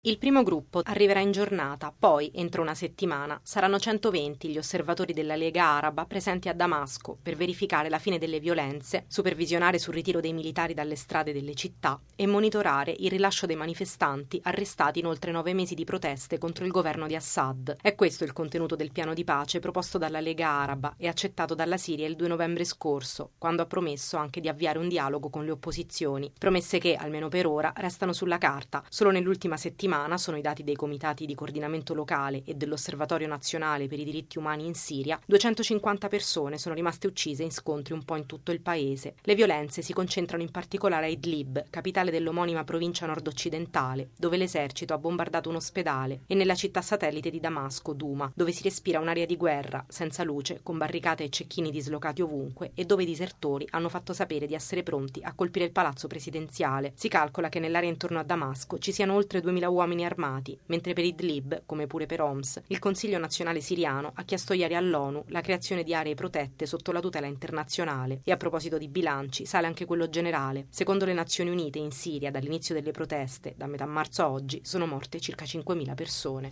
Il primo gruppo arriverà in giornata, poi, entro una settimana, saranno 120 gli osservatori della Lega Araba presenti a Damasco per verificare la fine delle violenze, supervisionare sul ritiro dei militari dalle strade delle città e monitorare il rilascio dei manifestanti arrestati in oltre 9 mesi di proteste contro il governo di Assad. È questo il contenuto del piano di pace proposto dalla Lega Araba e accettato dalla Siria il 2 novembre scorso, quando ha promesso anche di avviare un dialogo con le opposizioni. Promesse che, almeno per ora, restano sulla carta. Solo nell'ultima settimana, sono i dati dei comitati di coordinamento locale e dell'Osservatorio nazionale per i diritti umani in Siria, 250 persone sono rimaste uccise in scontri un po' in tutto il paese. Le violenze si concentrano in particolare a Idlib, capitale dell'omonima provincia nord-occidentale, dove l'esercito ha bombardato un ospedale, e nella città satellite di Damasco, Douma, dove si respira un'aria di guerra, senza luce, con barricate e cecchini dislocati ovunque, e dove i disertori hanno fatto sapere di essere pronti a colpire il palazzo presidenziale. Si calcola che nell'area intorno a Damasco ci siano oltre 2000 uomini armati, mentre per Idlib, come pure per Homs, il Consiglio nazionale siriano ha chiesto ieri all'ONU la creazione di aree protette sotto la tutela internazionale. E a proposito di bilanci, sale anche quello generale. Secondo le Nazioni Unite, in Siria, dall'inizio delle proteste, da metà marzo a oggi, sono morte circa 5.000 persone.